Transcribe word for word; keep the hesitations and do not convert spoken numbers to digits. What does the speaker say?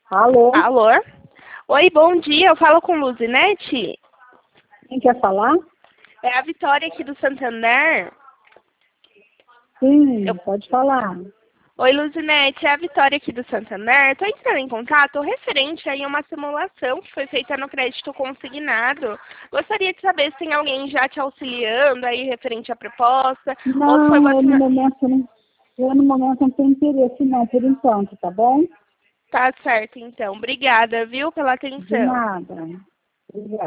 Alô? Alô? Oi, bom dia. Eu falo com Luzinete. Quem quer falar? É a Vitória aqui do Santander. Sim, Eu... pode falar. Oi, Luzinete. É a Vitória aqui do Santander. Estou entrando em contato referente aí a uma simulação que foi feita no crédito consignado. Gostaria de saber se tem alguém já te auxiliando aí referente à proposta. Ou se foi Não, eu no você... momento não, eu no momento não tenho interesse não, por enquanto, tá bom? Tá certo, então. Obrigada, viu, pela De atenção. nada. Obrigada.